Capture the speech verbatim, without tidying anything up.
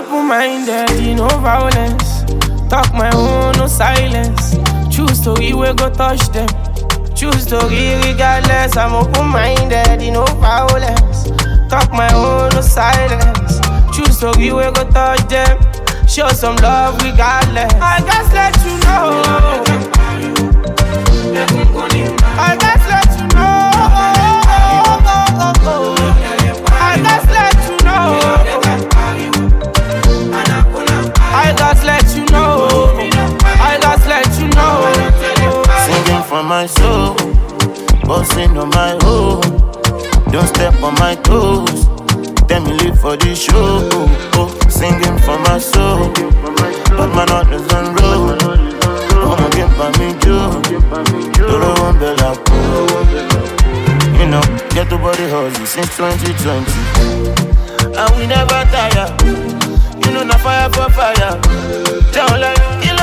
open-minded, no violence. Talk my own, no silence. Choose to we will go touch them. Choose to give regardless. I'm open-minded, no violence. Talk my own, no silence. Choose to we will go touch them. Show some love regardless. I just let you know. I just let you know. I just let you know. I just let you know. I just let you know. Singing from my soul, bossing on my own. Don't step on my toes. Tell me live for the show. Oh, singing from my soul, but my heart is on road. I'ma get by me Joe. Doro won't be like you know, get to body hustle since twenty twenty. And we never tire. You know, na fire for fire. Down like